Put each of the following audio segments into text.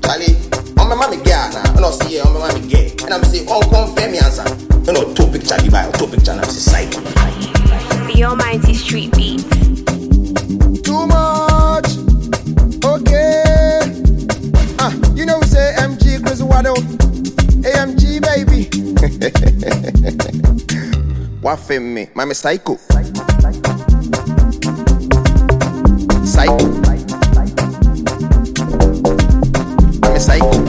Charlie, on my mommy girl now. I don't see it on my mommy girl. And I'm saying, oh, confirm me answer. You know, two picture the Bible, two picture and I'm saying, psycho. The Almighty Street Beats. Too much. Okay. You know we say MG Chris Wado. AMG baby. What fame me? Mama psycho. Psycho. Mama psycho.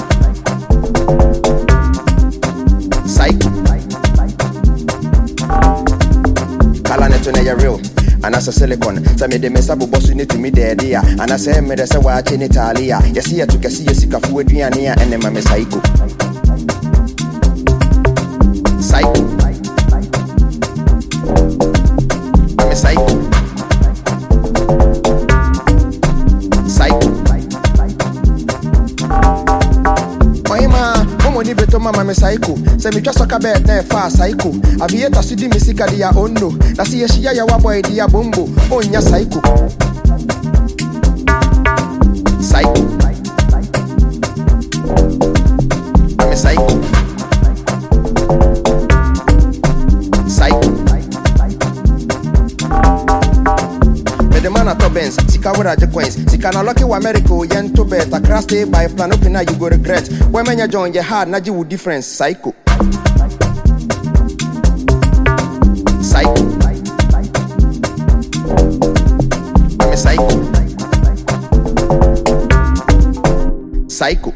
Psycho. Kala neto na ya real. And as a silicon, some of the messabu boss you need to me there, dear. And I say, me, that's a watch in Italia. You see, I took a see a sick of food, and then my psycho. Psycho. I'm a psycho. Psycho. Oh, ma, money better, mama, psycho. Say me just talk about that fast psycho. I be yet to see the music at the ondo. That's the Shia Yawa dia bombo. Oh, nya psycho. Psycho. I'm a psycho. Psycho. Me the man at Benz, Sika where the coins. Sika na lucky wa America, yen to bet. A crash day by plan open you go regret. When you join your hard, naji with difference. Psycho. Psycho. I'm a psycho. Psycho.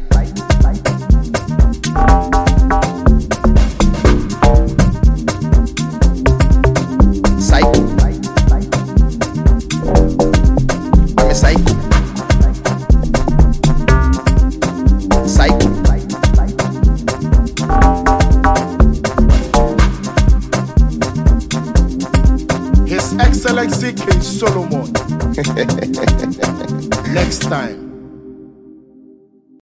Psycho. I'm a psycho. Psycho. His Excellency King Solomon. Next time.